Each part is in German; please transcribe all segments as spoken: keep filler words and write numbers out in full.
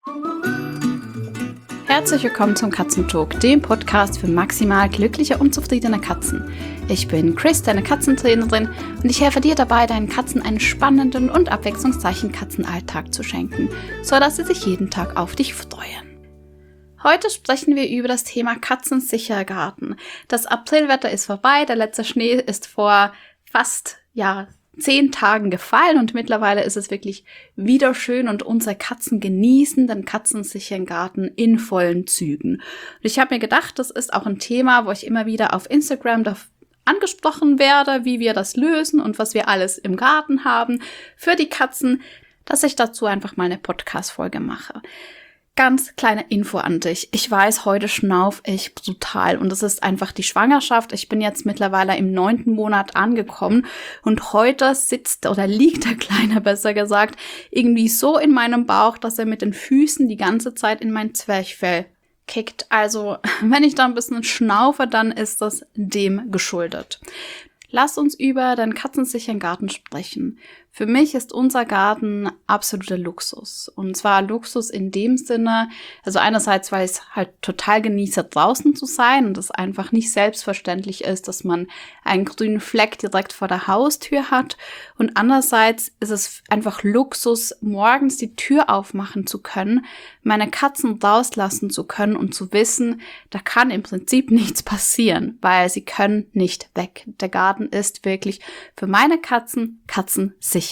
Herzlich willkommen zum Katzentalk, dem Podcast für maximal glückliche und zufriedene Katzen. Ich bin Chris, deine Katzentrainerin, und ich helfe dir dabei, deinen Katzen einen spannenden und abwechslungsreichen Katzenalltag zu schenken, sodass sie sich jeden Tag auf dich freuen. Heute sprechen wir über das Thema katzensicherer Garten. Das Aprilwetter ist vorbei, der letzte Schnee ist vor fast, ja, zehn Tagen gefallen und mittlerweile ist es wirklich wieder schön und unsere Katzen genießen den katzensicheren Garten in vollen Zügen. Und ich habe mir gedacht, das ist auch ein Thema, wo ich immer wieder auf Instagram da angesprochen werde, wie wir das lösen und was wir alles im Garten haben für die Katzen, dass ich dazu einfach mal eine Podcast-Folge mache. Ganz kleine Info an dich. Ich weiß, heute schnauf ich brutal und es ist einfach die Schwangerschaft. Ich bin jetzt mittlerweile im neunten Monat angekommen und heute sitzt oder liegt der Kleine, besser gesagt, irgendwie so in meinem Bauch, dass er mit den Füßen die ganze Zeit in mein Zwerchfell kickt. Also, wenn ich da ein bisschen schnaufe, dann ist das dem geschuldet. Lass uns über den katzensicheren Garten sprechen. Für mich ist unser Garten absoluter Luxus. Und zwar Luxus in dem Sinne, also einerseits, weil ich es halt total genieße, draußen zu sein und es einfach nicht selbstverständlich ist, dass man einen grünen Fleck direkt vor der Haustür hat. Und andererseits ist es einfach Luxus, morgens die Tür aufmachen zu können, meine Katzen rauslassen zu können und zu wissen, da kann im Prinzip nichts passieren, weil sie können nicht weg. Der Garten ist wirklich für meine Katzen katzensicher.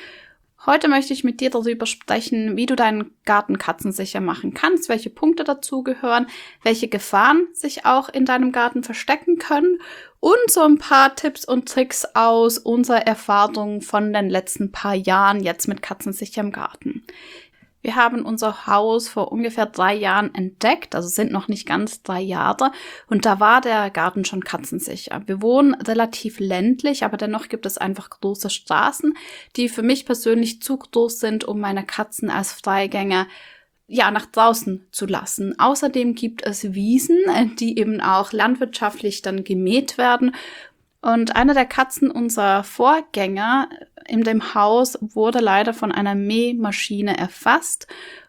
Heute möchte ich mit dir darüber sprechen, wie du deinen Garten katzensicher machen kannst, welche Punkte dazugehören, welche Gefahren sich auch in deinem Garten verstecken können und so ein paar Tipps und Tricks aus unserer Erfahrung von den letzten paar Jahren jetzt mit katzensicherem Garten. Wir haben unser Haus vor ungefähr drei Jahren entdeckt, also sind noch nicht ganz drei Jahre, und da war der Garten schon katzensicher. Wir wohnen relativ ländlich, aber dennoch gibt es einfach große Straßen, die für mich persönlich zu groß sind, um meine Katzen als Freigänger ja nach draußen zu lassen. Außerdem gibt es Wiesen, die eben auch landwirtschaftlich dann gemäht werden. Und eine der Katzen unserer Vorgänger in dem Haus wurde leider von einer Mähmaschine erfasst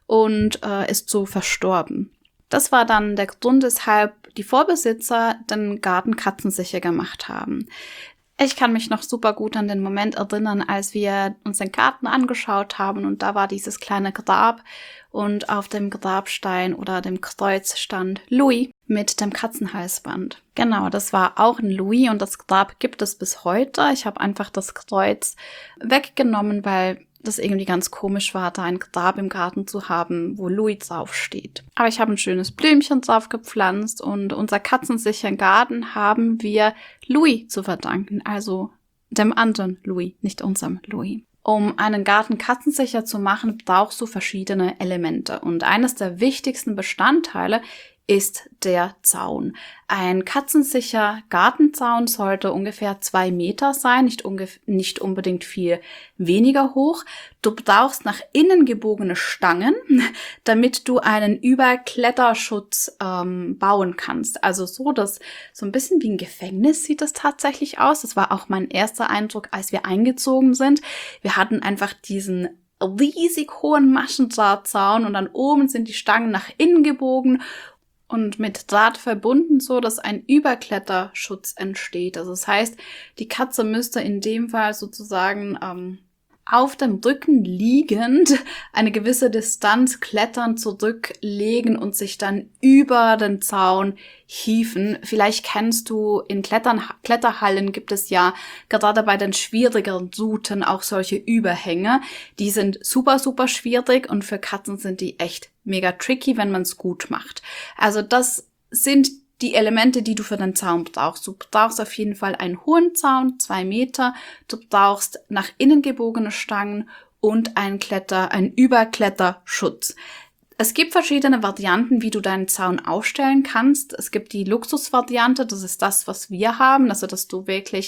und äh, ist so verstorben. Das war dann der Grund, weshalb die Vorbesitzer den Garten katzensicher gemacht haben. Ich kann mich noch super gut an den Moment erinnern, als wir uns den Garten angeschaut haben und da war dieses kleine Grab und auf dem Grabstein oder dem Kreuz stand Louis mit dem Katzenhalsband. Genau, das war auch ein Louis und das Grab gibt es bis heute. Ich habe einfach das Kreuz weggenommen, weil das irgendwie ganz komisch war, da ein Grab im Garten zu haben, wo Louis draufsteht. Aber ich habe ein schönes Blümchen drauf gepflanzt und unser katzensicheren Garten haben wir Louis zu verdanken, also dem anderen Louis, nicht unserem Louis. Um einen Garten katzensicher zu machen, brauchst du verschiedene Elemente. Und eines der wichtigsten Bestandteile ist der Zaun. Ein katzensicher Gartenzaun sollte ungefähr zwei Meter sein, nicht, ungef- nicht unbedingt viel weniger hoch. Du brauchst nach innen gebogene Stangen, damit du einen Überkletterschutz ähm, bauen kannst. Also so, dass so ein bisschen wie ein Gefängnis sieht das tatsächlich aus. Das war auch mein erster Eindruck, als wir eingezogen sind. Wir hatten einfach diesen riesig hohen Maschendrahtzaun und dann oben sind die Stangen nach innen gebogen und mit Draht verbunden, so dass ein Überkletterschutz entsteht. Also das heißt, die Katze müsste in dem Fall sozusagen ähm, auf dem Rücken liegend eine gewisse Distanz klettern, zurücklegen und sich dann über den Zaun hieven. Vielleicht kennst du, in Klettern, Kletterhallen gibt es ja gerade bei den schwierigeren Routen auch solche Überhänge. Die sind super, super schwierig und für Katzen sind die echt mega tricky, wenn man es gut macht. Also das sind die Elemente, die du für den Zaun brauchst. Du brauchst auf jeden Fall einen hohen Zaun, zwei Meter. Du brauchst nach innen gebogene Stangen und einen Kletter, einen Überkletterschutz. Es gibt verschiedene Varianten, wie du deinen Zaun aufstellen kannst. Es gibt die Luxusvariante, das ist das, was wir haben, also dass du wirklich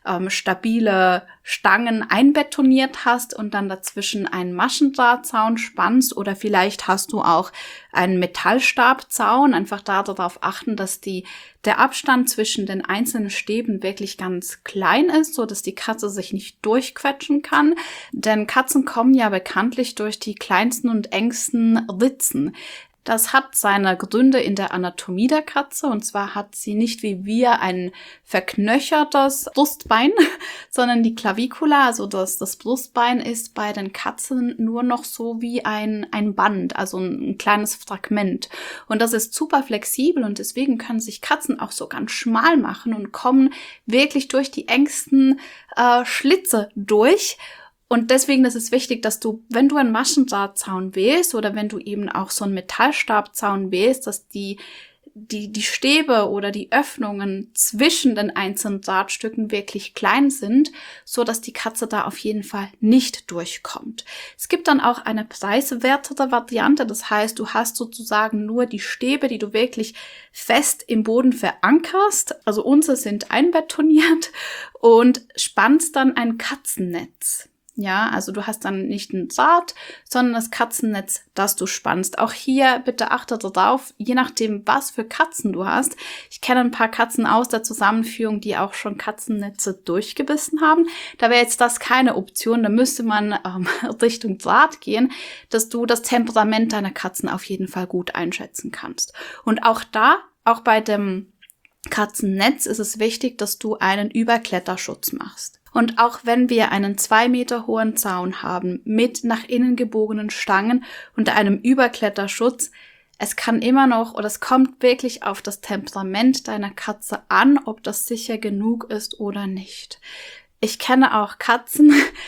ähm, stabile Stangen einbetoniert hast und dann dazwischen einen Maschendrahtzaun spannst, oder vielleicht hast du auch einen Metallstabzaun. Einfach darauf achten, dass die der Abstand zwischen den einzelnen Stäben wirklich ganz klein ist, so dass die Katze sich nicht durchquetschen kann. Denn Katzen kommen ja bekanntlich durch die kleinsten und engsten Ritzen. Das hat seine Gründe in der Anatomie der Katze, und zwar hat sie nicht wie wir ein verknöchertes Brustbein, sondern die Clavicula, also das, das Brustbein, ist bei den Katzen nur noch so wie ein, ein Band, also ein, ein kleines Fragment. Und das ist super flexibel, und deswegen können sich Katzen auch so ganz schmal machen und kommen wirklich durch die engsten äh, Schlitze durch. Und deswegen ist es wichtig, dass du, wenn du einen Maschendrahtzaun wählst oder wenn du eben auch so einen Metallstabzaun wählst, dass die, die, die Stäbe oder die Öffnungen zwischen den einzelnen Drahtstücken wirklich klein sind, so dass die Katze da auf jeden Fall nicht durchkommt. Es gibt dann auch eine preiswertere Variante, das heißt, du hast sozusagen nur die Stäbe, die du wirklich fest im Boden verankerst, also unsere sind einbetoniert, und spannst dann ein Katzennetz. Ja, also du hast dann nicht ein Draht, sondern das Katzennetz, das du spannst. Auch hier bitte achte darauf, je nachdem, was für Katzen du hast. Ich kenne ein paar Katzen aus der Zusammenführung, die auch schon Katzennetze durchgebissen haben. Da wäre jetzt das keine Option, da müsste man ähm, Richtung Draht gehen, dass du das Temperament deiner Katzen auf jeden Fall gut einschätzen kannst. Und auch da, auch bei dem Katzennetz ist es wichtig, dass du einen Überkletterschutz machst. Und auch wenn wir einen zwei Meter hohen Zaun haben mit nach innen gebogenen Stangen und einem Überkletterschutz, es kann immer noch, oder es kommt wirklich auf das Temperament deiner Katze an, ob das sicher genug ist oder nicht. Ich kenne auch Katzen,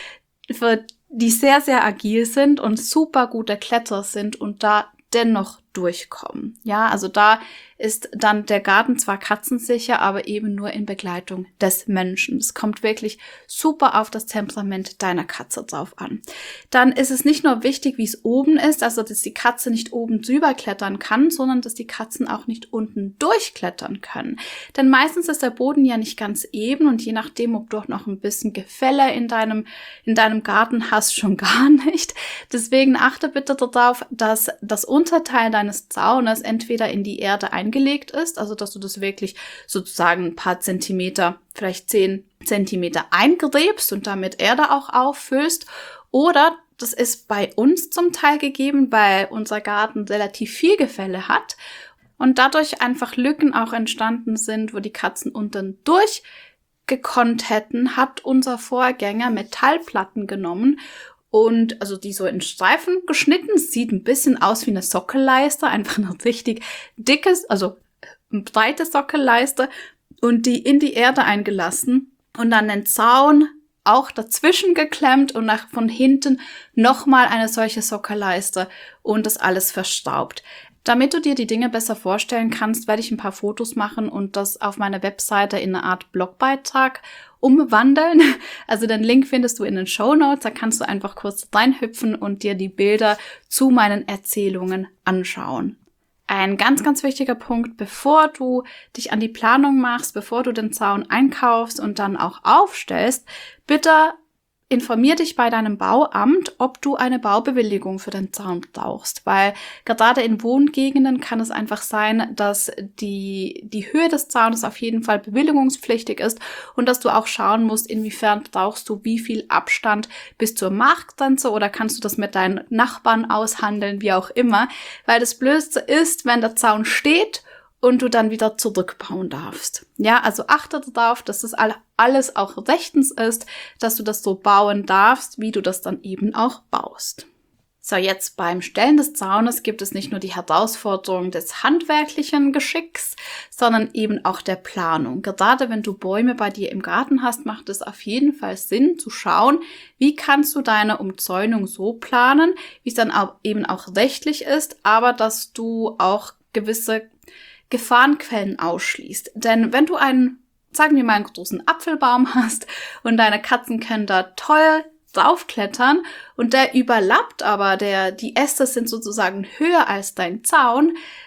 die sehr, sehr agil sind und super gute Kletterer sind und da dennoch durchkommen. Ja, also da ist dann der Garten zwar katzensicher, aber eben nur in Begleitung des Menschen. Es kommt wirklich super auf das Temperament deiner Katze drauf an. Dann ist es nicht nur wichtig, wie es oben ist, also dass die Katze nicht oben drüber klettern kann, sondern dass die Katzen auch nicht unten durchklettern können. Denn meistens ist der Boden ja nicht ganz eben, und je nachdem, ob du auch noch ein bisschen Gefälle in deinem, in deinem Garten hast, schon gar nicht. Deswegen achte bitte darauf, dass das Unterteil deines Zaunes entweder in die Erde eingelegt ist, also dass du das wirklich sozusagen ein paar Zentimeter, vielleicht zehn Zentimeter eingräbst und damit Erde auch auffüllst, oder das ist bei uns zum Teil gegeben, weil unser Garten relativ viel Gefälle hat und dadurch einfach Lücken auch entstanden sind, wo die Katzen unten durchgekonnt hätten, hat unser Vorgänger Metallplatten genommen und also die so in Streifen geschnitten. Sieht ein bisschen aus wie eine Sockelleiste, einfach eine richtig dickes, also eine breite Sockelleiste, und die in die Erde eingelassen und dann den Zaun auch dazwischen geklemmt und nach von hinten nochmal eine solche Sockelleiste und das alles verstaubt. Damit du dir die Dinge besser vorstellen kannst, werde ich ein paar Fotos machen und das auf meiner Webseite in eine Art Blogbeitrag umwandeln. Also den Link findest du in den Shownotes, da kannst du einfach kurz reinhüpfen und dir die Bilder zu meinen Erzählungen anschauen. Ein ganz, ganz wichtiger Punkt, bevor du dich an die Planung machst, bevor du den Zaun einkaufst und dann auch aufstellst, bitte informier dich bei deinem Bauamt, ob du eine Baubewilligung für den Zaun brauchst, weil gerade in Wohngegenden kann es einfach sein, dass die, die Höhe des Zaunes auf jeden Fall bewilligungspflichtig ist und dass du auch schauen musst, inwiefern brauchst du wie viel Abstand bis zur Marktgrenze, oder kannst du das mit deinen Nachbarn aushandeln, wie auch immer, weil das Blödste ist, wenn der Zaun steht und du dann wieder zurückbauen darfst. Ja, also achte darauf, dass das alles auch rechtens ist, dass du das so bauen darfst, wie du das dann eben auch baust. So, jetzt beim Stellen des Zaunes gibt es nicht nur die Herausforderung des handwerklichen Geschicks, sondern eben auch der Planung. Gerade wenn du Bäume bei dir im Garten hast, macht es auf jeden Fall Sinn zu schauen, wie kannst du deine Umzäunung so planen, wie es dann auch eben auch rechtlich ist, aber dass du auch gewisse Gefahrenquellen ausschließt. Denn wenn du einen, sagen wir mal, einen großen Apfelbaum hast und deine Katzen können da toll draufklettern und der überlappt aber, der, die Äste sind sozusagen höher als dein Zaun,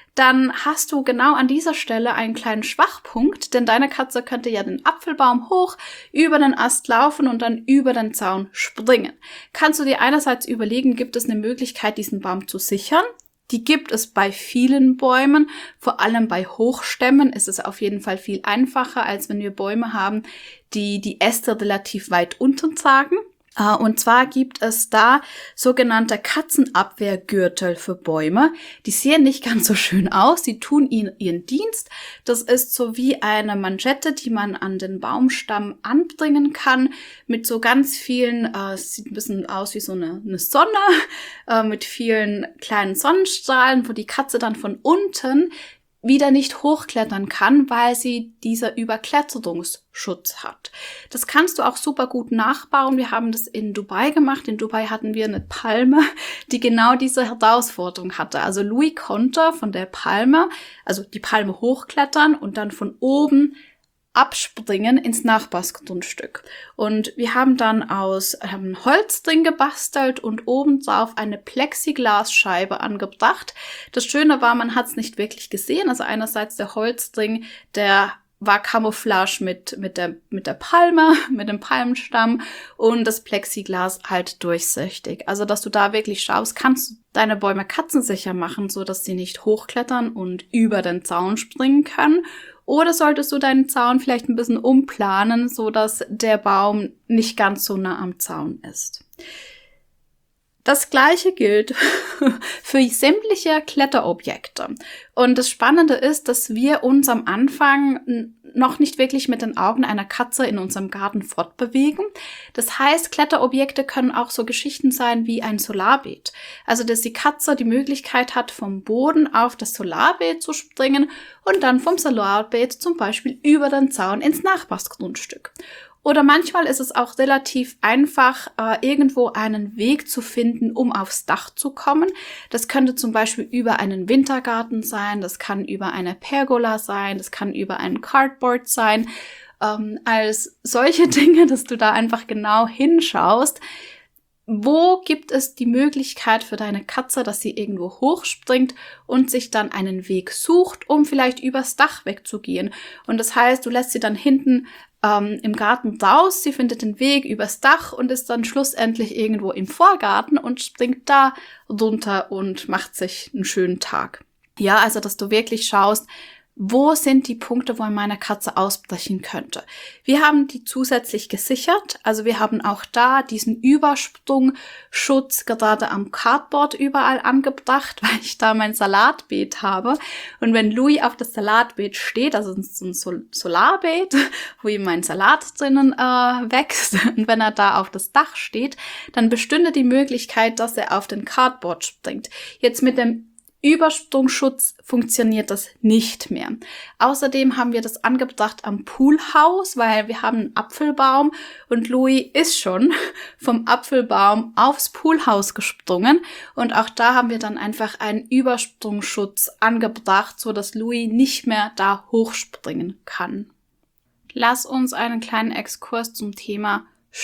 dann hast du genau an dieser Stelle einen kleinen Schwachpunkt, denn deine Katze könnte ja den Apfelbaum hoch über den Ast laufen und dann über den Zaun springen. Kannst du dir einerseits überlegen, gibt es eine Möglichkeit, diesen Baum zu sichern? Die gibt es bei vielen Bäumen, vor allem bei Hochstämmen ist es auf jeden Fall viel einfacher, als wenn wir Bäume haben, die die Äste relativ weit unten tragen. Und zwar gibt es da sogenannte Katzenabwehrgürtel für Bäume. Die sehen nicht ganz so schön aus, sie tun ihnen ihren Dienst. Das ist so wie eine Manschette, die man an den Baumstamm anbringen kann, mit so ganz vielen, äh, sieht ein bisschen aus wie so eine, eine Sonne, äh, mit vielen kleinen Sonnenstrahlen, wo die Katze dann von unten wieder nicht hochklettern kann, weil sie dieser Überkletterungsschutz hat. Das kannst du auch super gut nachbauen. Wir haben das in Dubai gemacht. In Dubai hatten wir eine Palme, die genau diese Herausforderung hatte. Also Louis konnte von der Palme, also die Palme hochklettern und dann von oben abspringen ins Nachbarsgrundstück. Und wir haben dann aus ähm, Holzding gebastelt und obendrauf eine Plexiglasscheibe angebracht. Das Schöne war, man hat es nicht wirklich gesehen. Also einerseits der Holzding, der war Camouflage mit, mit, der, mit der Palme, mit dem Palmenstamm und das Plexiglas halt durchsichtig. Also, dass du da wirklich schaust, kannst du deine Bäume katzensicher machen, so dass sie nicht hochklettern und über den Zaun springen können. Oder solltest du deinen Zaun vielleicht ein bisschen umplanen, so dass der Baum nicht ganz so nah am Zaun ist. Das Gleiche gilt für sämtliche Kletterobjekte. Und das Spannende ist, dass wir uns am Anfang noch nicht wirklich mit den Augen einer Katze in unserem Garten fortbewegen. Das heißt, Kletterobjekte können auch so Geschichten sein wie ein Solarbeet. Also, dass die Katze die Möglichkeit hat, vom Boden auf das Solarbeet zu springen und dann vom Solarbeet zum Beispiel über den Zaun ins Nachbarsgrundstück. Oder manchmal ist es auch relativ einfach, äh, irgendwo einen Weg zu finden, um aufs Dach zu kommen. Das könnte zum Beispiel über einen Wintergarten sein, das kann über eine Pergola sein, das kann über ein Cardboard sein. Ähm, als solche Dinge, dass du da einfach genau hinschaust, wo gibt es die Möglichkeit für deine Katze, dass sie irgendwo hochspringt und sich dann einen Weg sucht, um vielleicht übers Dach wegzugehen. Und das heißt, du lässt sie dann hinten ähm, im Garten raus, sie findet den Weg übers Dach und ist dann schlussendlich irgendwo im Vorgarten und springt da runter und macht sich einen schönen Tag. Ja, also, dass du wirklich schaust, wo sind die Punkte, wo meine Katze ausbrechen könnte? Wir haben die zusätzlich gesichert. Also wir haben auch da diesen Übersprungschutz gerade am Cardboard überall angebracht, weil ich da mein Salatbeet habe. Und wenn Louis auf das Salatbeet steht, also so ein Sol- Solarbeet, wo ihm mein Salat drinnen äh, wächst, und wenn er da auf das Dach steht, dann bestünde die Möglichkeit, dass er auf den Cardboard springt. Jetzt mit dem Übersprungsschutz funktioniert das nicht mehr. Außerdem haben wir das angebracht am Poolhaus, weil wir haben einen Apfelbaum und Louis ist schon vom Apfelbaum aufs Poolhaus gesprungen und auch da haben wir dann einfach einen Übersprungsschutz angebracht, so dass Louis nicht mehr da hochspringen kann. Lass uns einen kleinen Exkurs zum Thema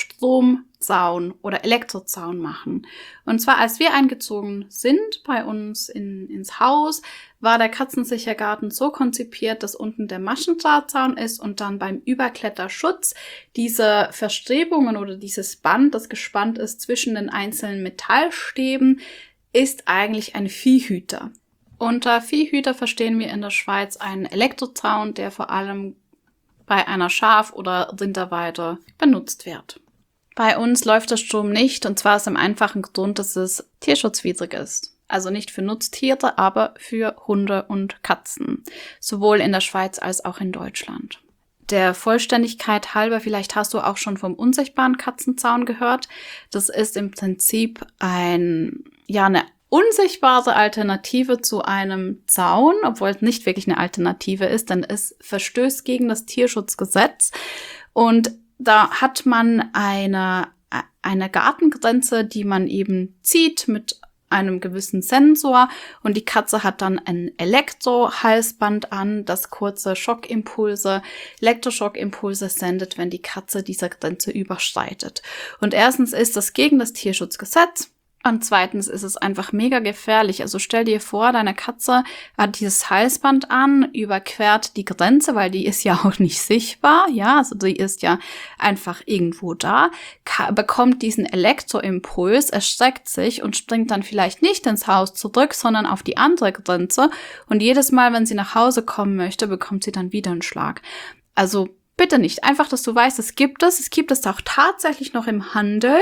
Stromzaun oder Elektrozaun machen. Und zwar, als wir eingezogen sind bei uns in, ins Haus, war der Katzensichergarten so konzipiert, dass unten der Maschendrahtzaun ist und dann beim Überkletterschutz diese Verstrebungen oder dieses Band, das gespannt ist zwischen den einzelnen Metallstäben, ist eigentlich ein Viehhüter. Unter Viehhüter verstehen wir in der Schweiz einen Elektrozaun, der vor allem bei einer Schaf- oder Rinderweide benutzt wird. Bei uns läuft der Strom nicht, und zwar aus dem einfachen Grund, dass es tierschutzwidrig ist. Also nicht für Nutztiere, aber für Hunde und Katzen. Sowohl in der Schweiz als auch in Deutschland. Der Vollständigkeit halber, vielleicht hast du auch schon vom unsichtbaren Katzenzaun gehört. Das ist im Prinzip ein, ja, eine unsichtbare Alternative zu einem Zaun, obwohl es nicht wirklich eine Alternative ist, denn es verstößt gegen das Tierschutzgesetz. Und da hat man eine, eine Gartengrenze, die man eben zieht mit einem gewissen Sensor und die Katze hat dann ein Elektrohalsband an, das kurze Schockimpulse, Elektroschockimpulse sendet, wenn die Katze diese Grenze überschreitet. Und erstens ist das gegen das Tierschutzgesetz. Und zweitens ist es einfach mega gefährlich. Also stell dir vor, deine Katze hat dieses Halsband an, überquert die Grenze, weil die ist ja auch nicht sichtbar. Ja, also die ist ja einfach irgendwo da, bekommt diesen Elektroimpuls, erschreckt sich und springt dann vielleicht nicht ins Haus zurück, sondern auf die andere Grenze. Und jedes Mal, wenn sie nach Hause kommen möchte, bekommt sie dann wieder einen Schlag. Also bitte nicht. Einfach, dass du weißt, es gibt es. Es gibt es auch tatsächlich noch im Handel,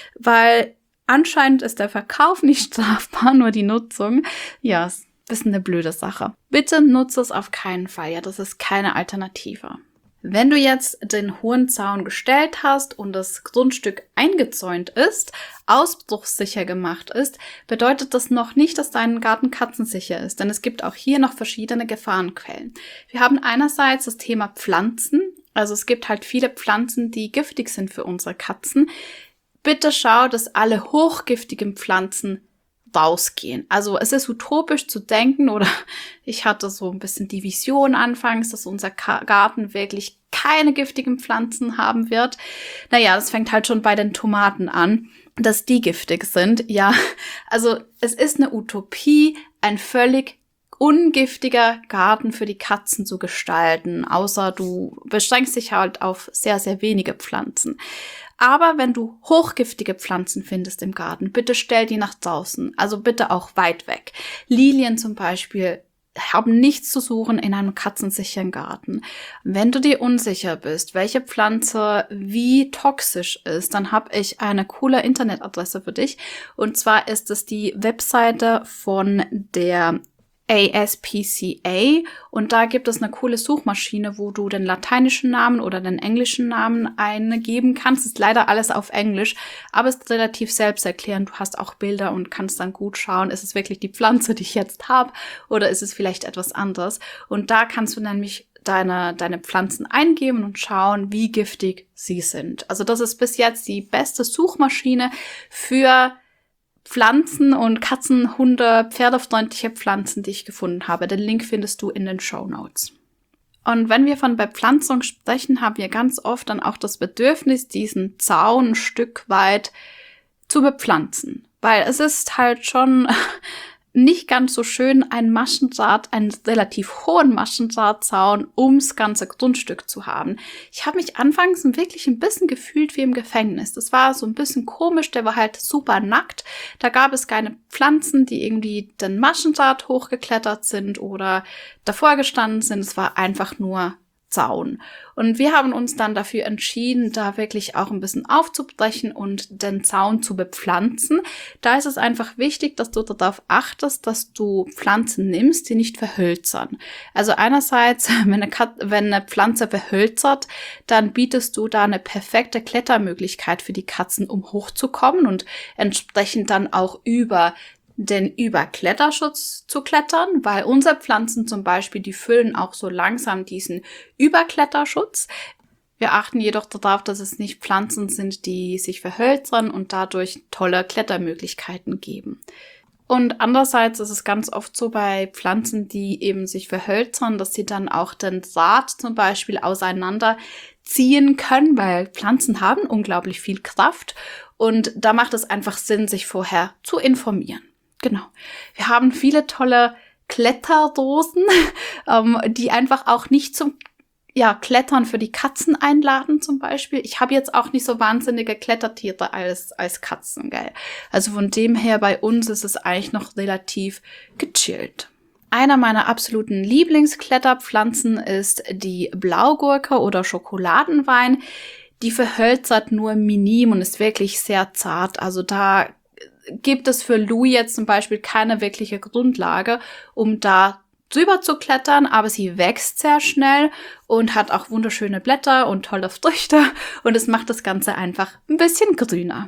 weil anscheinend ist der Verkauf nicht strafbar, nur die Nutzung. Ja, ist ein bisschen eine blöde Sache. Bitte nutze es auf keinen Fall. Ja, das ist keine Alternative. Wenn du jetzt den hohen Zaun gestellt hast und das Grundstück eingezäunt ist, ausbruchssicher gemacht ist, bedeutet das noch nicht, dass dein Garten katzensicher ist. Denn es gibt auch hier noch verschiedene Gefahrenquellen. Wir haben einerseits das Thema Pflanzen. Also es gibt halt viele Pflanzen, die giftig sind für unsere Katzen. Bitte schau, dass alle hochgiftigen Pflanzen rausgehen. Also es ist utopisch zu denken, oder ich hatte so ein bisschen die Vision anfangs, dass unser Garten wirklich keine giftigen Pflanzen haben wird. Naja, das fängt halt schon bei den Tomaten an, dass die giftig sind. Ja, also es ist eine Utopie, ein völlig ungiftiger Garten für die Katzen zu gestalten, außer du beschränkst dich halt auf sehr, sehr wenige Pflanzen. Aber wenn du hochgiftige Pflanzen findest im Garten, bitte stell die nach draußen, also bitte auch weit weg. Lilien zum Beispiel haben nichts zu suchen in einem katzensicheren Garten. Wenn du dir unsicher bist, welche Pflanze wie toxisch ist, dann habe ich eine coole Internetadresse für dich. Und zwar ist es die Webseite von der A S P C A, und da gibt es eine coole Suchmaschine, wo du den lateinischen Namen oder den englischen Namen eingeben kannst. Ist leider alles auf Englisch, aber es ist relativ selbsterklärend. Du hast auch Bilder und kannst dann gut schauen, ist es wirklich die Pflanze, die ich jetzt habe, oder ist es vielleicht etwas anderes. Und da kannst du nämlich deine, deine Pflanzen eingeben und schauen, wie giftig sie sind. Also das ist bis jetzt die beste Suchmaschine für Pflanzen und Katzen, Hunde, pferdefreundliche Pflanzen, die ich gefunden habe. Den Link findest du in den Shownotes. Und wenn wir von Bepflanzung sprechen, haben wir ganz oft dann auch das Bedürfnis, diesen Zaun ein Stück weit zu bepflanzen. Weil es ist halt schon nicht ganz so schön, einen Maschendraht, einen relativ hohen Maschendrahtzaun ums ganze Grundstück zu haben. Ich habe mich anfangs wirklich ein bisschen gefühlt wie im Gefängnis. Das war so ein bisschen komisch, der war halt super nackt. Da gab es keine Pflanzen, die irgendwie den Maschendraht hochgeklettert sind oder davor gestanden sind. Es war einfach nur Zaun. Und wir haben uns dann dafür entschieden, da wirklich auch ein bisschen aufzubrechen und den Zaun zu bepflanzen. Da ist es einfach wichtig, dass du darauf achtest, dass du Pflanzen nimmst, die nicht verhölzern. Also einerseits, wenn eine, Kat- wenn eine Pflanze verhölzert, dann bietest du da eine perfekte Klettermöglichkeit für die Katzen, um hochzukommen und entsprechend dann auch über den Überkletterschutz zu klettern, weil unsere Pflanzen zum Beispiel, die füllen auch so langsam diesen Überkletterschutz. Wir achten jedoch darauf, dass es nicht Pflanzen sind, die sich verhölzern und dadurch tolle Klettermöglichkeiten geben. Und andererseits ist es ganz oft so bei Pflanzen, die eben sich verhölzern, dass sie dann auch den Saat zum Beispiel auseinanderziehen können, weil Pflanzen haben unglaublich viel Kraft und da macht es einfach Sinn, sich vorher zu informieren. Genau. Wir haben viele tolle Kletterdosen, ähm, die einfach auch nicht zum ja, Klettern für die Katzen einladen zum Beispiel. Ich habe jetzt auch nicht so wahnsinnige Klettertiere als, als Katzen, gell. Also von dem her bei uns ist es eigentlich noch relativ gechillt. Einer meiner absoluten Lieblingskletterpflanzen ist die Blaugurke oder Schokoladenwein. Die verhölzert nur minim und ist wirklich sehr zart. Also da gibt es für Lou jetzt zum Beispiel keine wirkliche Grundlage, um da drüber zu klettern, aber sie wächst sehr schnell und hat auch wunderschöne Blätter und tolle Früchte und es macht das Ganze einfach ein bisschen grüner.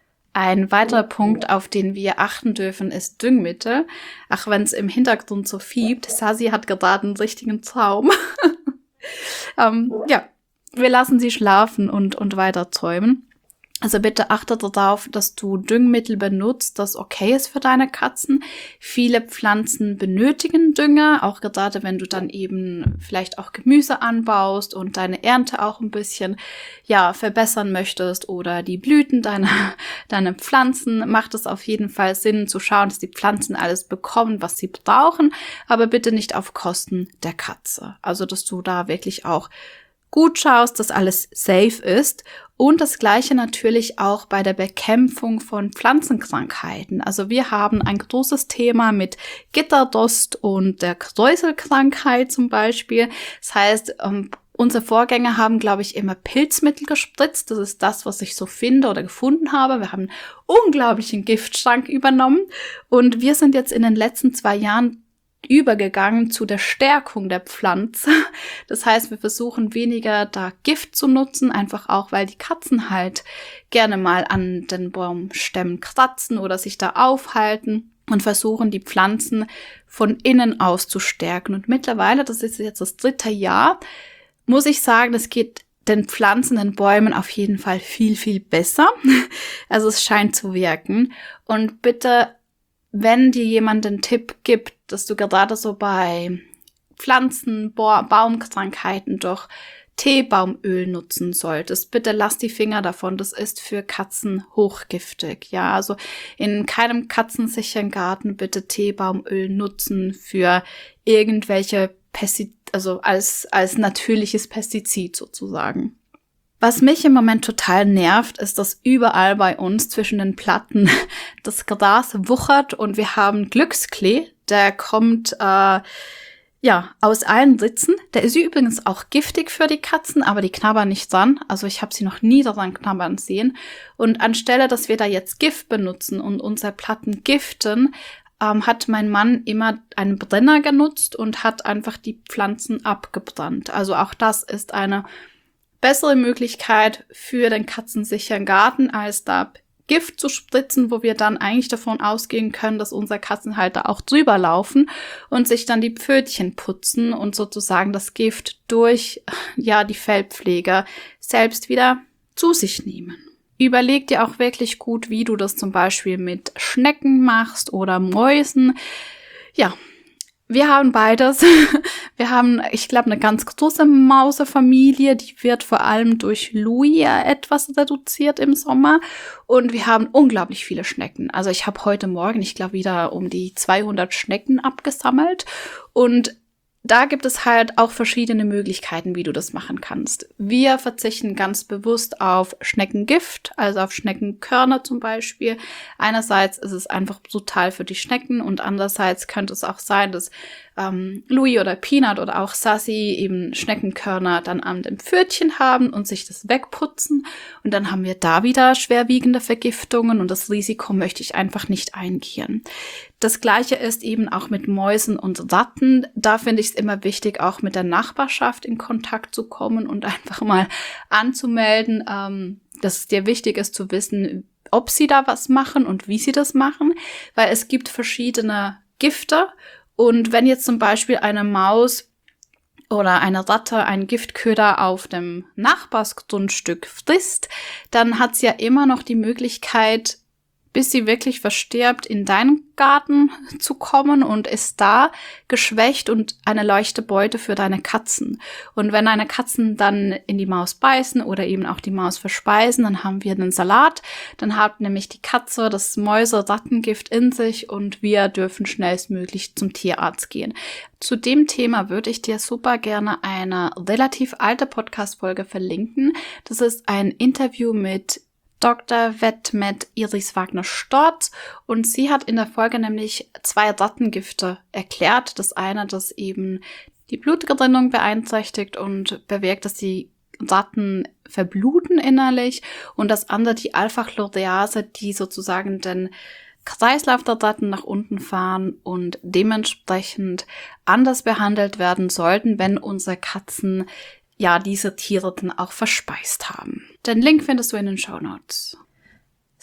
Ein weiterer Punkt, auf den wir achten dürfen, ist Düngmittel. Ach, wenn es im Hintergrund so fiebt, Sasi hat gerade einen richtigen Traum. ähm, ja, wir lassen sie schlafen und, und weiter träumen. Also bitte achte darauf, dass du Düngemittel benutzt, das okay ist für deine Katzen. Viele Pflanzen benötigen Dünger, auch gerade wenn du dann eben vielleicht auch Gemüse anbaust und deine Ernte auch ein bisschen ja verbessern möchtest oder die Blüten deiner, deiner Pflanzen, macht es auf jeden Fall Sinn zu schauen, dass die Pflanzen alles bekommen, was sie brauchen, aber bitte nicht auf Kosten der Katze. Also dass du da wirklich auch gut schaust, dass alles safe ist. Und das Gleiche natürlich auch bei der Bekämpfung von Pflanzenkrankheiten. Also wir haben ein großes Thema mit Gitterdurst und der Kräuselkrankheit zum Beispiel. Das heißt, ähm, unsere Vorgänger haben, glaube ich, immer Pilzmittel gespritzt. Das ist das, was ich so finde oder gefunden habe. Wir haben einen unglaublichen Giftschrank übernommen. Und wir sind jetzt in den letzten zwei Jahren übergegangen zu der Stärkung der Pflanze. Das heißt, wir versuchen weniger da Gift zu nutzen, einfach auch, weil die Katzen halt gerne mal an den Baumstämmen kratzen oder sich da aufhalten und versuchen, die Pflanzen von innen aus zu stärken. Und mittlerweile, das ist jetzt das dritte Jahr, muss ich sagen, es geht den Pflanzen, den Bäumen auf jeden Fall viel, viel besser. Also es scheint zu wirken. Und bitte, wenn dir jemand den Tipp gibt, dass du gerade so bei Pflanzen, Ba- Baumkrankheiten doch Teebaumöl nutzen solltest, bitte lass die Finger davon. Das ist für Katzen hochgiftig. Ja, also in keinem katzensicheren Garten bitte Teebaumöl nutzen für irgendwelche Pestizide, also als, als natürliches Pestizid sozusagen. Was mich im Moment total nervt, ist, dass überall bei uns zwischen den Platten das Gras wuchert und wir haben Glücksklee, der kommt äh, ja aus allen Ritzen. Der ist übrigens auch giftig für die Katzen, aber die knabbern nicht dran. Also ich habe sie noch nie daran knabbern sehen. Und anstelle, dass wir da jetzt Gift benutzen und unsere Platten giften, ähm, hat mein Mann immer einen Brenner genutzt und hat einfach die Pflanzen abgebrannt. Also auch das ist eine bessere Möglichkeit für den katzensicheren Garten, als da Gift zu spritzen, wo wir dann eigentlich davon ausgehen können, dass unsere Katzen halt da auch drüber laufen und sich dann die Pfötchen putzen und sozusagen das Gift durch ja die Fellpflege selbst wieder zu sich nehmen. Überleg dir auch wirklich gut, wie du das zum Beispiel mit Schnecken machst oder Mäusen. Ja, wir haben beides. Wir haben, ich glaube, eine ganz große Mausefamilie, die wird vor allem durch Louis etwas reduziert im Sommer. Und wir haben unglaublich viele Schnecken. Also ich habe heute Morgen, ich glaube, wieder um die zweihundert Schnecken abgesammelt. Und da gibt es halt auch verschiedene Möglichkeiten, wie du das machen kannst. Wir verzichten ganz bewusst auf Schneckengift, also auf Schneckenkörner zum Beispiel. Einerseits ist es einfach brutal für die Schnecken und andererseits könnte es auch sein, dass ähm, Louis oder Peanut oder auch Sassy eben Schneckenkörner dann an dem Pfötchen haben und sich das wegputzen. Und dann haben wir da wieder schwerwiegende Vergiftungen und das Risiko möchte ich einfach nicht eingehen. Das Gleiche ist eben auch mit Mäusen und Ratten. Da finde ich es immer wichtig, auch mit der Nachbarschaft in Kontakt zu kommen und einfach mal anzumelden, ähm, dass es dir wichtig ist zu wissen, ob sie da was machen und wie sie das machen, weil es gibt verschiedene Gifte. Und wenn jetzt zum Beispiel eine Maus oder eine Ratte einen Giftköder auf dem Nachbarsgrundstück frisst, dann hat sie ja immer noch die Möglichkeit, bis sie wirklich verstirbt, in deinen Garten zu kommen und ist da geschwächt und eine leichte Beute für deine Katzen. Und wenn deine Katzen dann in die Maus beißen oder eben auch die Maus verspeisen, dann haben wir einen Salat. Dann hat nämlich die Katze das Mäuse-Rattengift in sich und wir dürfen schnellstmöglich zum Tierarzt gehen. Zu dem Thema würde ich dir super gerne eine relativ alte Podcast-Folge verlinken. Das ist ein Interview mit Doktor Vet Med Iris Wagner-Storz und sie hat in der Folge nämlich zwei Rattengifte erklärt. Das eine, das eben die Blutgerinnung beeinträchtigt und bewirkt, dass die Ratten verbluten innerlich und das andere die Alpha-Chlorase, die sozusagen den Kreislauf der Ratten nach unten fahren und dementsprechend anders behandelt werden sollten, wenn unsere Katzen ja diese Tiere dann auch verspeist haben. Den Link findest du in den Shownotes.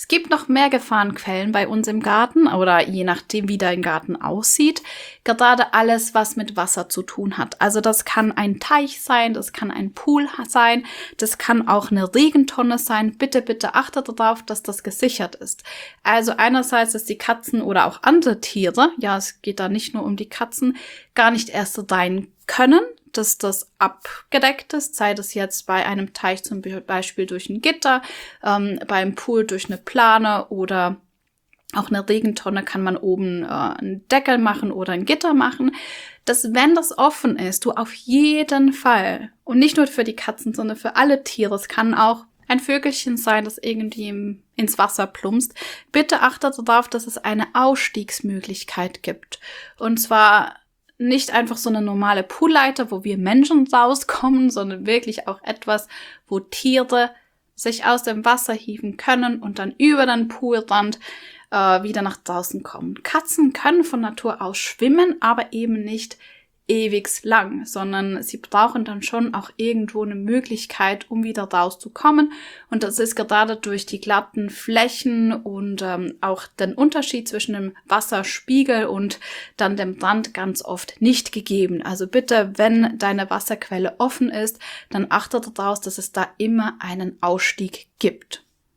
Es gibt noch mehr Gefahrenquellen bei uns im Garten oder je nachdem, wie dein Garten aussieht. Gerade alles, was mit Wasser zu tun hat. Also das kann ein Teich sein, das kann ein Pool sein, das kann auch eine Regentonne sein. Bitte, bitte achtet darauf, dass das gesichert ist. Also einerseits, dass die Katzen oder auch andere Tiere, ja, es geht da nicht nur um die Katzen, gar nicht erst rein können, dass das abgedeckt ist, sei das jetzt bei einem Teich zum Beispiel durch ein Gitter, ähm, beim Pool durch eine Plane oder auch eine Regentonne kann man oben äh, einen Deckel machen oder ein Gitter machen, dass wenn das offen ist, du auf jeden Fall, und nicht nur für die Katzen, sondern für alle Tiere, es kann auch ein Vögelchen sein, das irgendwie im, ins Wasser plumpst, bitte achtet darauf, dass es eine Ausstiegsmöglichkeit gibt. Und zwar nicht einfach so eine normale Poolleiter, wo wir Menschen rauskommen, sondern wirklich auch etwas, wo Tiere sich aus dem Wasser hieven können und dann über den Poolrand äh, wieder nach draußen kommen. Katzen können von Natur aus schwimmen, aber eben nicht ewig lang, sondern sie brauchen dann schon auch irgendwo eine Möglichkeit, um wieder rauszukommen. Und das ist gerade durch die glatten Flächen und ähm, auch den Unterschied zwischen dem Wasserspiegel und dann dem Rand ganz oft nicht gegeben. Also bitte, wenn deine Wasserquelle offen ist, dann achte darauf, dass es da immer einen Ausstieg gibt.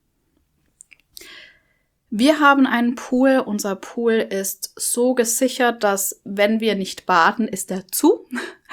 Wir haben einen Pool. Unser Pool ist so gesichert, dass wenn wir nicht baden, ist er zu.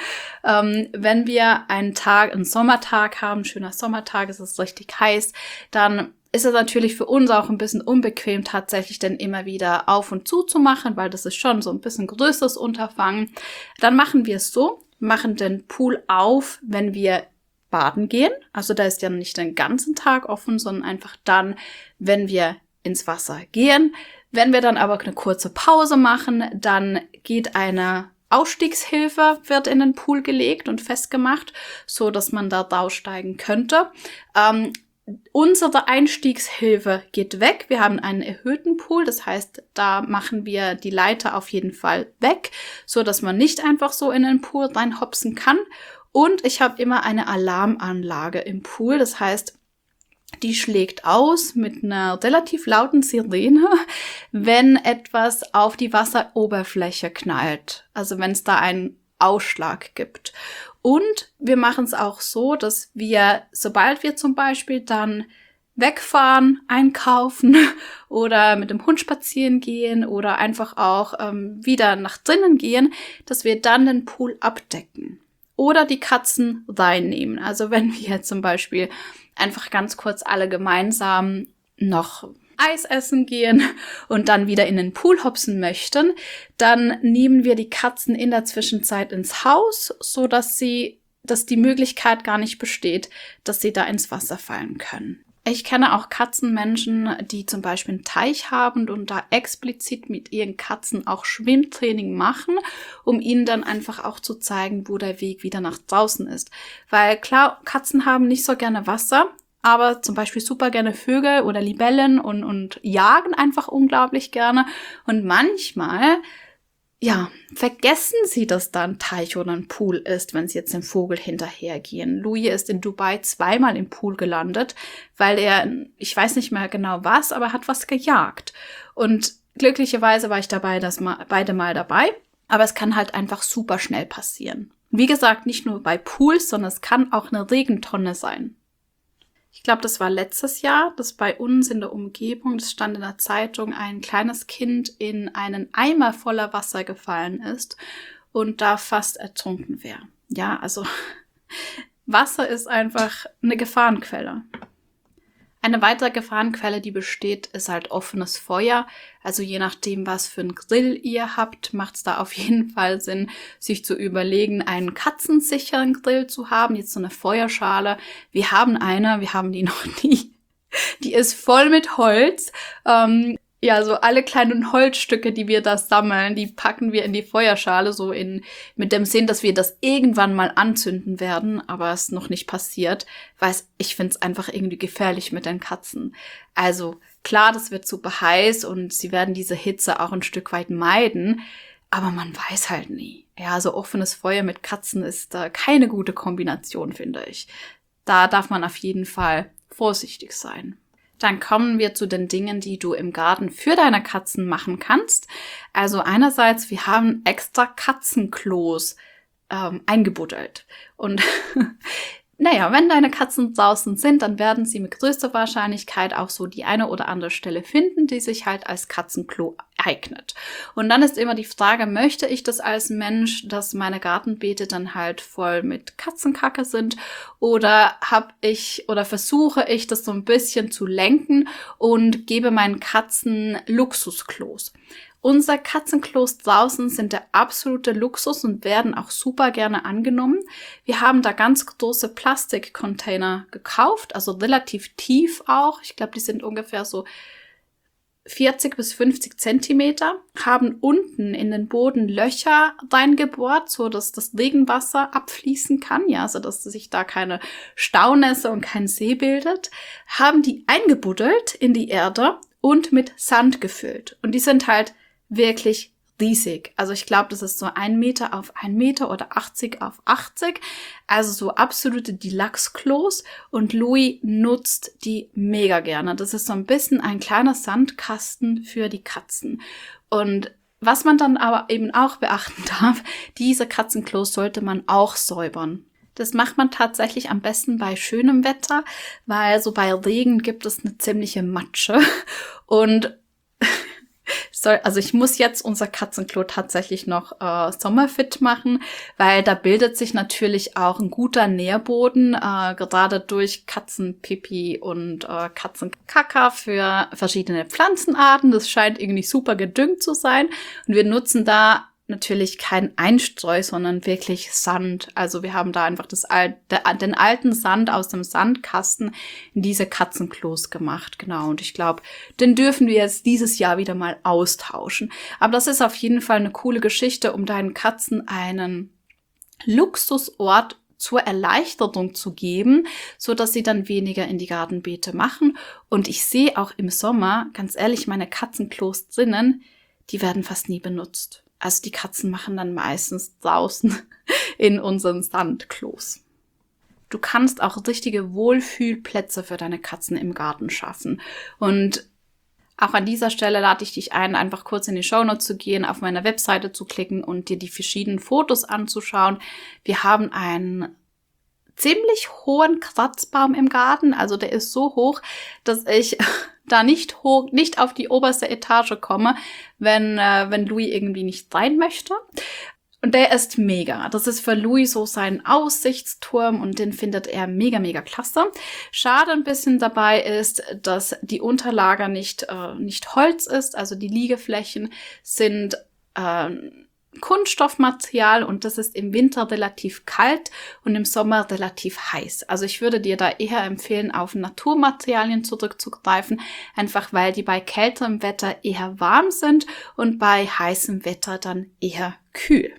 ähm, wenn wir einen Tag, einen Sommertag haben, schöner Sommertag, es ist richtig heiß, dann ist es natürlich für uns auch ein bisschen unbequem, tatsächlich dann immer wieder auf und zu zu machen, weil das ist schon so ein bisschen größeres Unterfangen. Dann machen wir es so, machen den Pool auf, wenn wir baden gehen. Also da ist ja nicht den ganzen Tag offen, sondern einfach dann, wenn wir ins Wasser gehen. Wenn wir dann aber eine kurze Pause machen, dann geht eine Ausstiegshilfe, wird in den Pool gelegt und festgemacht, so dass man da raussteigen könnte. Ähm, unsere Einstiegshilfe geht weg. Wir haben einen erhöhten Pool, das heißt, da machen wir die Leiter auf jeden Fall weg, so dass man nicht einfach so in den Pool reinhopsen kann. Und ich habe immer eine Alarmanlage im Pool, das heißt, die schlägt aus mit einer relativ lauten Sirene, wenn etwas auf die Wasseroberfläche knallt. Also wenn es da einen Ausschlag gibt. Und wir machen es auch so, dass wir, sobald wir zum Beispiel dann wegfahren, einkaufen oder mit dem Hund spazieren gehen oder einfach auch ähm, wieder nach drinnen gehen, dass wir dann den Pool abdecken. Oder die Katzen reinnehmen. Also wenn wir zum Beispiel einfach ganz kurz alle gemeinsam noch Eis essen gehen und dann wieder in den Pool hopsen möchten, dann nehmen wir die Katzen in der Zwischenzeit ins Haus, so dass sie, dass die Möglichkeit gar nicht besteht, dass sie da ins Wasser fallen können. Ich kenne auch Katzenmenschen, die zum Beispiel einen Teich haben und da explizit mit ihren Katzen auch Schwimmtraining machen, um ihnen dann einfach auch zu zeigen, wo der Weg wieder nach draußen ist. Weil klar, Katzen haben nicht so gerne Wasser, aber zum Beispiel super gerne Vögel oder Libellen und, und jagen einfach unglaublich gerne. Und manchmal, ja, vergessen sie, dass da ein Teich oder ein Pool ist, wenn sie jetzt dem Vogel hinterhergehen. Louis ist in Dubai zweimal im Pool gelandet, weil er, ich weiß nicht mehr genau was, aber hat was gejagt. Und glücklicherweise war ich dabei, das mal, beide Mal dabei. Aber es kann halt einfach super schnell passieren. Wie gesagt, nicht nur bei Pools, sondern es kann auch eine Regentonne sein. Ich glaube, das war letztes Jahr, dass bei uns in der Umgebung, das stand in der Zeitung, ein kleines Kind in einen Eimer voller Wasser gefallen ist und da fast ertrunken wäre. Ja, also Wasser ist einfach eine Gefahrenquelle. Eine weitere Gefahrenquelle, die besteht, ist halt offenes Feuer. Also je nachdem, was für einen Grill ihr habt, macht es da auf jeden Fall Sinn, sich zu überlegen, einen katzensicheren Grill zu haben. Jetzt so eine Feuerschale. Wir haben eine, wir haben die noch nie. Die ist voll mit Holz. Ähm, ja, so alle kleinen Holzstücke, die wir da sammeln, die packen wir in die Feuerschale, so in mit dem Sinn, dass wir das irgendwann mal anzünden werden, aber es noch nicht passiert, weil ich finde es einfach irgendwie gefährlich mit den Katzen. Also klar, das wird super heiß und sie werden diese Hitze auch ein Stück weit meiden, aber man weiß halt nie. Ja, so offenes Feuer mit Katzen ist äh, keine gute Kombination, finde ich. Da darf man auf jeden Fall vorsichtig sein. Dann kommen wir zu den Dingen, die du im Garten für deine Katzen machen kannst. Also einerseits, wir haben extra Katzenklos ähm, eingebuddelt. Und naja, wenn deine Katzen draußen sind, dann werden sie mit größter Wahrscheinlichkeit auch so die eine oder andere Stelle finden, die sich halt als Katzenklo eignet. Und dann ist immer die Frage, möchte ich das als Mensch, dass meine Gartenbeete dann halt voll mit Katzenkacke sind, oder habe ich oder versuche ich das so ein bisschen zu lenken und gebe meinen Katzen Luxusklos. Unsere Katzenklos draußen sind der absolute Luxus und werden auch super gerne angenommen. Wir haben da ganz große Plastikcontainer gekauft, also relativ tief auch. Ich glaube, die sind ungefähr so vierzig bis fünfzig Zentimeter, haben unten in den Boden Löcher reingebohrt, so dass das Regenwasser abfließen kann, ja, also dass sich da keine Staunässe und kein See bildet, haben die eingebuddelt in die Erde und mit Sand gefüllt. Und die sind halt wirklich riesig. Also ich glaube, das ist so ein Meter auf ein Meter oder achtzig auf achtzig. Also so absolute Deluxe-Klos. Und Louis nutzt die mega gerne. Das ist so ein bisschen ein kleiner Sandkasten für die Katzen. Und was man dann aber eben auch beachten darf, diese Katzenklos sollte man auch säubern. Das macht man tatsächlich am besten bei schönem Wetter, weil so bei Regen gibt es eine ziemliche Matsche. Und Soll, also ich muss jetzt unser Katzenklo tatsächlich noch äh, sommerfit machen, weil da bildet sich natürlich auch ein guter Nährboden, äh, gerade durch Katzenpipi und äh, Katzenkaka für verschiedene Pflanzenarten. Das scheint irgendwie super gedüngt zu sein. Und wir nutzen da natürlich kein Einstreu, sondern wirklich Sand. Also wir haben da einfach das Al- der, den alten Sand aus dem Sandkasten in diese Katzenklos gemacht. Genau, und ich glaube, den dürfen wir jetzt dieses Jahr wieder mal austauschen. Aber das ist auf jeden Fall eine coole Geschichte, um deinen Katzen einen Luxusort zur Erleichterung zu geben, so dass sie dann weniger in die Gartenbeete machen. Und ich sehe auch im Sommer, ganz ehrlich, meine Katzenklos drinnen, die werden fast nie benutzt. Also die Katzen machen dann meistens draußen in unseren Sandklos. Du kannst auch richtige Wohlfühlplätze für deine Katzen im Garten schaffen. Und auch an dieser Stelle lade ich dich ein, einfach kurz in die Shownotes zu gehen, auf meiner Webseite zu klicken und dir die verschiedenen Fotos anzuschauen. Wir haben einen ziemlich hohen Kratzbaum im Garten. Also der ist so hoch, dass ich da nicht hoch, nicht auf die oberste Etage komme, wenn, äh, wenn Louis irgendwie nicht rein möchte. Und der ist mega. Das ist für Louis so sein Aussichtsturm und den findet er mega, mega klasse. Schade ein bisschen dabei ist, dass die Unterlage nicht, äh, nicht Holz ist. Also die Liegeflächen sind äh, Kunststoffmaterial und das ist im Winter relativ kalt und im Sommer relativ heiß. Also ich würde dir da eher empfehlen, auf Naturmaterialien zurückzugreifen, einfach weil die bei kälterem Wetter eher warm sind und bei heißem Wetter dann eher kühl.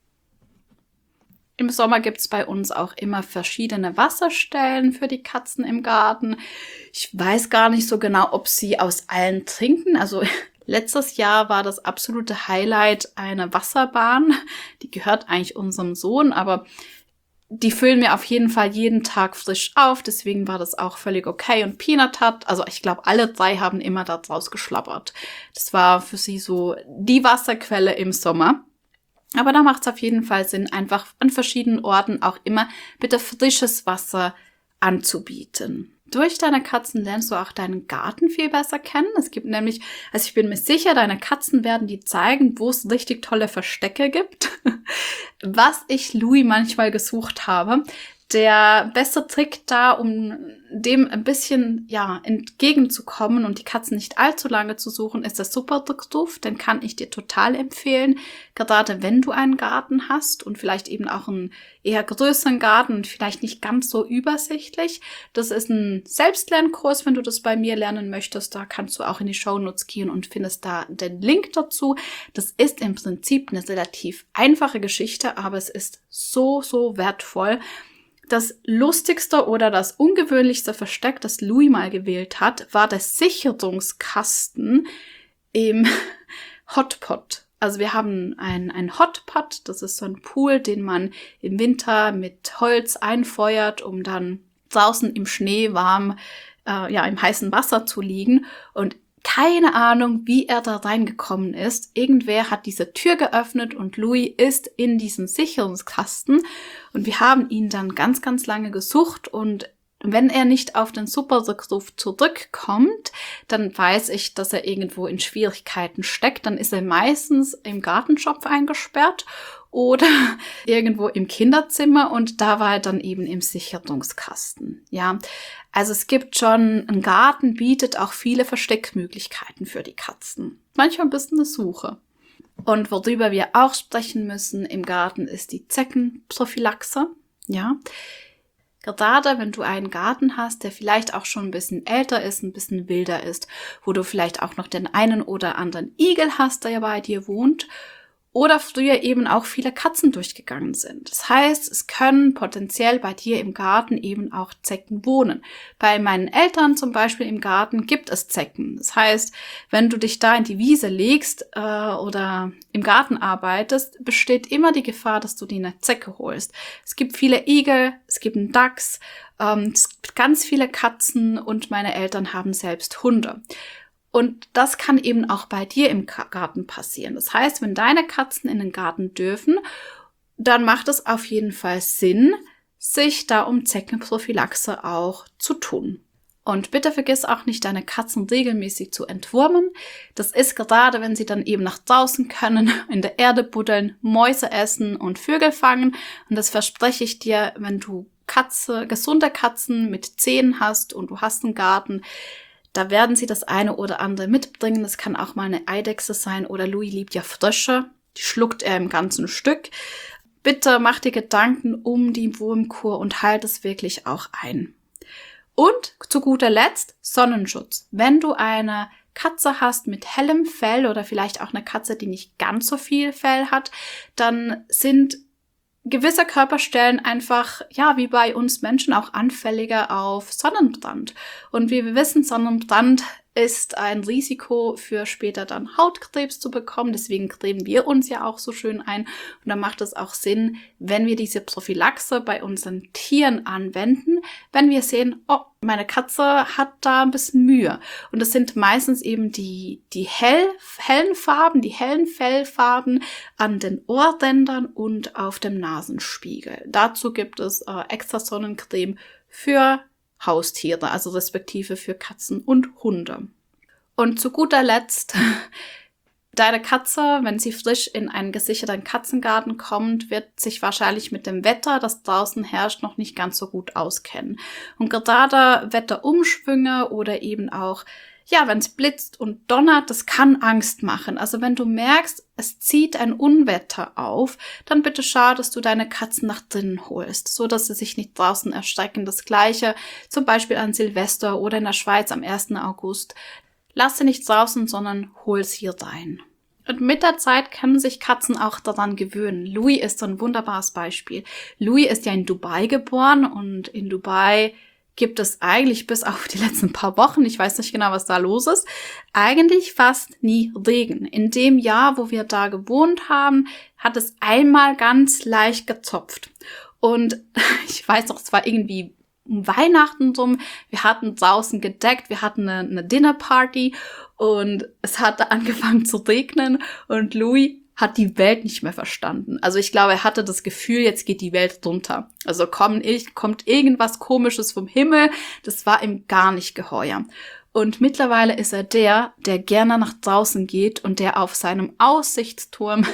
Im Sommer gibt es bei uns auch immer verschiedene Wasserstellen für die Katzen im Garten. Ich weiß gar nicht so genau, ob sie aus allen trinken. Also letztes Jahr war das absolute Highlight eine Wasserbahn. Die gehört eigentlich unserem Sohn, aber die füllen wir auf jeden Fall jeden Tag frisch auf. Deswegen war das auch völlig okay. Und Peanut hat, also ich glaube, alle drei haben immer da draus geschlabbert. Das war für sie so die Wasserquelle im Sommer. Aber da macht es auf jeden Fall Sinn, einfach an verschiedenen Orten auch immer bitte frisches Wasser anzubieten. Durch deine Katzen lernst du auch deinen Garten viel besser kennen. Es gibt nämlich, also ich bin mir sicher, deine Katzen werden dir zeigen, wo es richtig tolle Verstecke gibt. Was ich Louis manchmal gesucht habe. Der beste Trick da, um dem ein bisschen ja entgegenzukommen und die Katzen nicht allzu lange zu suchen, ist der Superdrückruf. Den kann ich dir total empfehlen, gerade wenn du einen Garten hast und vielleicht eben auch einen eher größeren Garten und vielleicht nicht ganz so übersichtlich. Das ist ein Selbstlernkurs, wenn du das bei mir lernen möchtest. Da kannst du auch in die Shownotes gehen und findest da den Link dazu. Das ist im Prinzip eine relativ einfache Geschichte, aber es ist so, so wertvoll. Das lustigste oder das ungewöhnlichste Versteck, das Louis mal gewählt hat, war der Sicherungskasten im Hotpot. Also wir haben einen, einen Hotpot, das ist so ein Pool, den man im Winter mit Holz einfeuert, um dann draußen im Schnee warm äh, ja, im heißen Wasser zu liegen und keine Ahnung, wie er da reingekommen ist. Irgendwer hat diese Tür geöffnet und Louis ist in diesen Sicherungskasten und wir haben ihn dann ganz, ganz lange gesucht und wenn er nicht auf den Superrückruf zurückkommt, dann weiß ich, dass er irgendwo in Schwierigkeiten steckt. Dann ist er meistens im Gartenschopf eingesperrt oder irgendwo im Kinderzimmer und da war er dann eben im Sicherungskasten. Ja, also es gibt schon, ein Garten bietet auch viele Versteckmöglichkeiten für die Katzen. Manchmal ein bisschen eine Suche. Und worüber wir auch sprechen müssen im Garten ist die Zeckenprophylaxe. Ja, gerade wenn du einen Garten hast, der vielleicht auch schon ein bisschen älter ist, ein bisschen wilder ist, wo du vielleicht auch noch den einen oder anderen Igel hast, der ja bei dir wohnt, oder früher eben auch viele Katzen durchgegangen sind. Das heißt, es können potenziell bei dir im Garten eben auch Zecken wohnen. Bei meinen Eltern zum Beispiel im Garten gibt es Zecken. Das heißt, wenn du dich da in die Wiese legst äh, oder im Garten arbeitest, besteht immer die Gefahr, dass du dir eine Zecke holst. Es gibt viele Igel, es gibt einen Dachs, ähm, es gibt ganz viele Katzen und meine Eltern haben selbst Hunde. Und das kann eben auch bei dir im Garten passieren. Das heißt, wenn deine Katzen in den Garten dürfen, dann macht es auf jeden Fall Sinn, sich da um Zeckenprophylaxe auch zu tun. Und bitte vergiss auch nicht, deine Katzen regelmäßig zu entwurmen. Das ist gerade, wenn sie dann eben nach draußen können, in der Erde buddeln, Mäuse essen und Vögel fangen. Und das verspreche ich dir, wenn du Katze, gesunde Katzen mit Zähnen hast und du hast einen Garten, da werden sie das eine oder andere mitbringen. Das kann auch mal eine Eidechse sein oder Louis liebt ja Frösche. Die schluckt er im ganzen Stück. Bitte mach dir Gedanken um die Wurmkur und halt es wirklich auch ein. Und zu guter Letzt Sonnenschutz. Wenn du eine Katze hast mit hellem Fell oder vielleicht auch eine Katze, die nicht ganz so viel Fell hat, dann sind gewisse Körperstellen einfach, ja, wie bei uns Menschen auch anfälliger auf Sonnenbrand. Und wie wir wissen, Sonnenbrand ist ein Risiko für später dann Hautkrebs zu bekommen. Deswegen cremen wir uns ja auch so schön ein. Und da macht es auch Sinn, wenn wir diese Prophylaxe bei unseren Tieren anwenden, wenn wir sehen, oh, meine Katze hat da ein bisschen Mühe. Und das sind meistens eben die, die hell, hellen Farben, die hellen Fellfarben an den Ohrrändern und auf dem Nasenspiegel. Dazu gibt es äh, extra Sonnencreme für Haustiere, also respektive für Katzen und Hunde. Und zu guter Letzt, deine Katze, wenn sie frisch in einen gesicherten Katzengarten kommt, wird sich wahrscheinlich mit dem Wetter, das draußen herrscht, noch nicht ganz so gut auskennen. Und gerade Wetterumschwünge oder eben auch, ja, wenn es blitzt und donnert, das kann Angst machen. Also wenn du merkst, es zieht ein Unwetter auf, dann bitte schau, dass du deine Katzen nach drinnen holst, so dass sie sich nicht draußen erschrecken. Das Gleiche zum Beispiel an Silvester oder in der Schweiz am ersten August. Lass sie nicht draußen, sondern hol sie rein. Und mit der Zeit können sich Katzen auch daran gewöhnen. Louis ist so ein wunderbares Beispiel. Louis ist ja in Dubai geboren und in Dubai gibt es eigentlich bis auf die letzten paar Wochen, ich weiß nicht genau, was da los ist, eigentlich fast nie Regen. In dem Jahr, wo wir da gewohnt haben, hat es einmal ganz leicht gezopft. Und ich weiß noch, es war irgendwie um Weihnachten rum, wir hatten draußen gedeckt, wir hatten eine, eine Dinnerparty und es hatte angefangen zu regnen und Louis hat die Welt nicht mehr verstanden. Also ich glaube, er hatte das Gefühl, jetzt geht die Welt runter. Also kommt, kommt irgendwas Komisches vom Himmel. Das war ihm gar nicht geheuer. Und mittlerweile ist er der, der gerne nach draußen geht und der auf seinem Aussichtsturm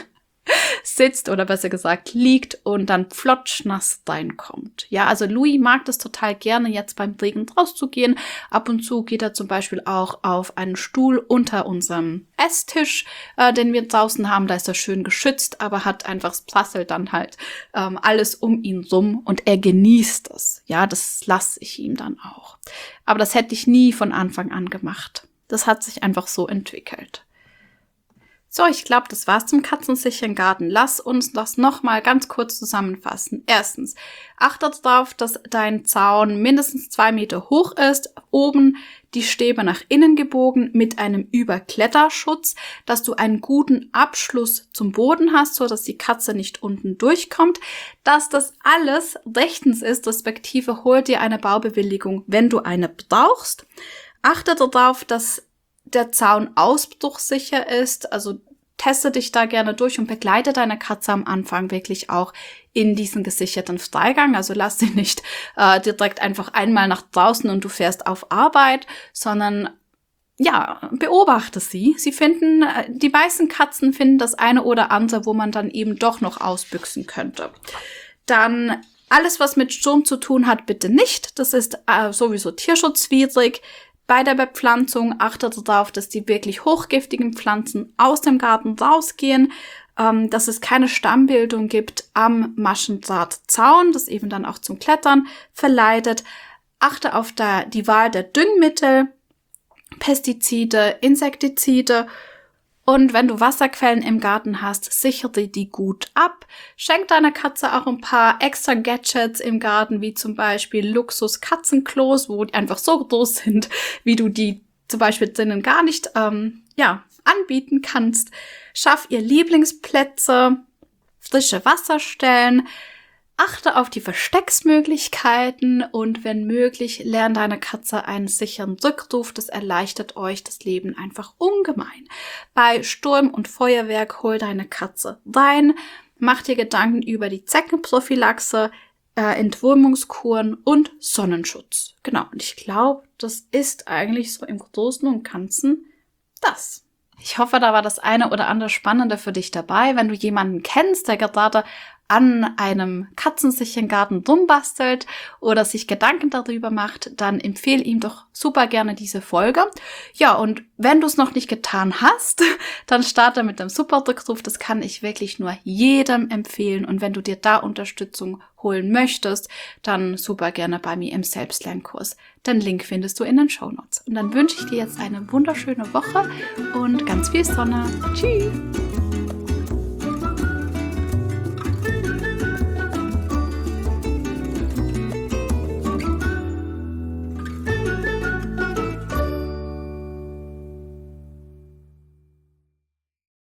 sitzt oder besser gesagt liegt und dann flotschnass reinkommt. Ja, also Louis mag das total gerne, jetzt beim Regen rauszugehen. Ab und zu geht er zum Beispiel auch auf einen Stuhl unter unserem Esstisch, äh, den wir draußen haben. Da ist er schön geschützt, aber hat einfach, es prasselt dann halt ähm, alles um ihn rum und er genießt es. Ja, das lasse ich ihm dann auch. Aber das hätte ich nie von Anfang an gemacht. Das hat sich einfach so entwickelt. So, ich glaube, das war's zum katzensicheren Garten. Lass uns das nochmal ganz kurz zusammenfassen. Erstens, achte darauf, dass dein Zaun mindestens zwei Meter hoch ist, oben die Stäbe nach innen gebogen mit einem Überkletterschutz, dass du einen guten Abschluss zum Boden hast, so dass die Katze nicht unten durchkommt, dass das alles rechtens ist, respektive hol dir eine Baubewilligung, wenn du eine brauchst. Achte darauf, dass der Zaun ausbruchsicher ist, also teste dich da gerne durch und begleite deine Katze am Anfang wirklich auch in diesen gesicherten Freigang. Also lass sie nicht äh, direkt einfach einmal nach draußen und du fährst auf Arbeit, sondern ja, beobachte sie. Sie finden, die meisten Katzen finden das eine oder andere, wo man dann eben doch noch ausbüchsen könnte. Dann alles, was mit Sturm zu tun hat, bitte nicht. Das ist äh, sowieso tierschutzwidrig. Bei der Bepflanzung achtet darauf, dass die wirklich hochgiftigen Pflanzen aus dem Garten rausgehen, ähm, dass es keine Stammbildung gibt am Maschendrahtzaun, das eben dann auch zum Klettern verleitet. Achte auf der, die Wahl der Düngmittel, Pestizide, Insektizide. Und wenn du Wasserquellen im Garten hast, sichere die gut ab. Schenk deiner Katze auch ein paar extra Gadgets im Garten, wie zum Beispiel Luxus-Katzenklos, wo die einfach so groß sind, wie du die zum Beispiel drinnen gar nicht ähm, ja, anbieten kannst. Schaff ihr Lieblingsplätze, frische Wasserstellen. Achte auf die Verstecksmöglichkeiten und wenn möglich, lern deine Katze einen sicheren Rückruf. Das erleichtert euch das Leben einfach ungemein. Bei Sturm und Feuerwerk hol deine Katze rein. Mach dir Gedanken über die Zeckenprophylaxe, äh, Entwurmungskuren und Sonnenschutz. Genau, und ich glaube, das ist eigentlich so im Großen und Ganzen das. Ich hoffe, da war das eine oder andere Spannende für dich dabei. Wenn du jemanden kennst, der gerade an einem katzensicheren Garten rumbastelt oder sich Gedanken darüber macht, dann empfehle ihm doch super gerne diese Folge. Ja, und wenn du es noch nicht getan hast, dann starte mit dem Super-Rückruf. Das kann ich wirklich nur jedem empfehlen. Und wenn du dir da Unterstützung holen möchtest, dann super gerne bei mir im Selbstlernkurs. Den Link findest du in den Shownotes. Und dann wünsche ich dir jetzt eine wunderschöne Woche und ganz viel Sonne. Tschüss!